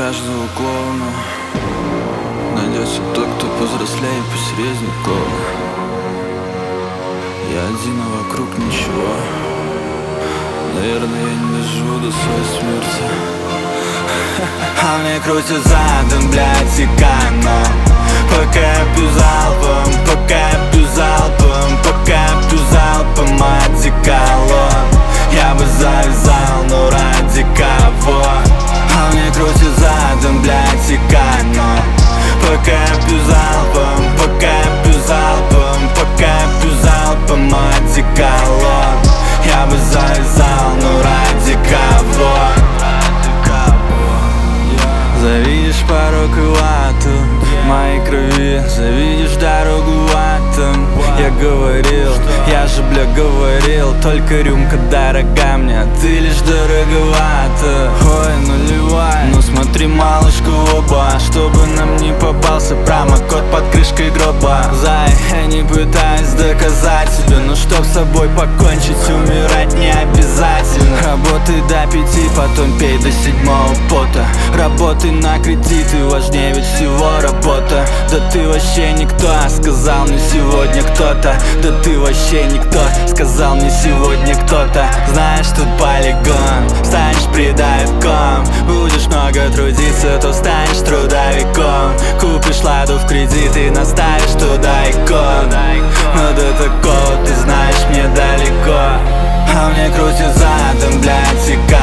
каждого клоуна найдется тот, кто повзрослее и посерьезнее клоуна. Я один, а вокруг ничего. Наверное, я не доживу до своей смерти. А мне крутит задом, блядь, эконом. Пока я пью залпом, пока я пью залпом, пока я пью залпом одеколон. Я бы завязал, но ради кого? А мне крутит задом, блядь, эконом. Пока я пью залпом, пока я пью залпом, пока я пью залпом одеколон. Я бы завязал, но ради кого? Завидишь порог и вату в моей крови, завидишь дорогу в атом. Я говорил, я же, бля, говорил, только рюмка дорога мне, а ты лишь дороговато. Ой, нулевая, ну смотри, малышка, оба, чтобы нам не попался промокод под крышкой гроба. Зай, я не пытаюсь доказать себе, но чтоб с собой покончить, умирать не обязательно. Работай до 5, потом пей до 7-го пота. Работай на кредиты, важнее ведь всего работа. Да ты вообще никто, сказал мне сегодня кто-то. Да ты вообще никто, сказал мне сегодня кто-то. Знаешь, тут полигон, станешь придавиком. Будешь много трудиться, то станешь трудовиком. Купишь ладу в кредит и наставишь туда икон. Но до такого, ты знаешь, мне далеко. А мне крутит задом, блядь,